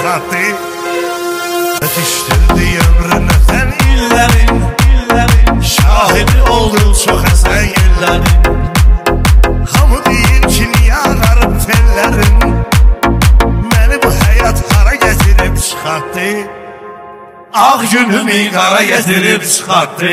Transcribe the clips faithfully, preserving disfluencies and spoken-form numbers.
çıxartdı. Yetişdirdi ömrünə sən illərin, şahidi oldun çox əsən yerlərin. Hamı deyir ki, niyə ağarıb tellərin, məni bu həyat hara gətirib çıxartdı. Ağ günümü qara gətirib çıxartdı.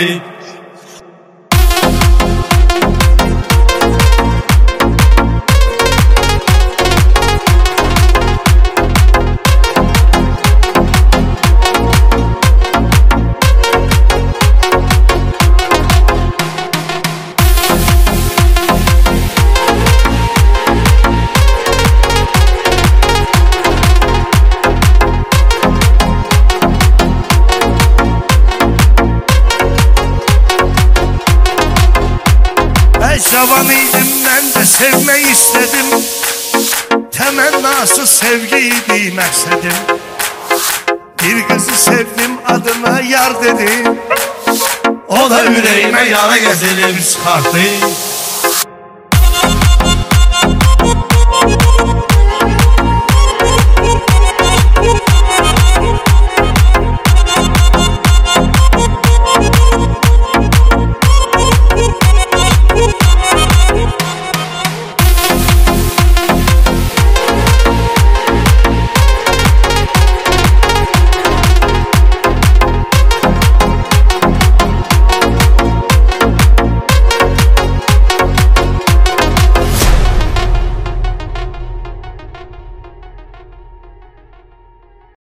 Cavan idim, mən də sevmək istədim. Təmənnası sevgi idi məqsədim. Bir qızı sevdim, adına yar dedim. O da ürəyimə yara gəzilib çıxartdı.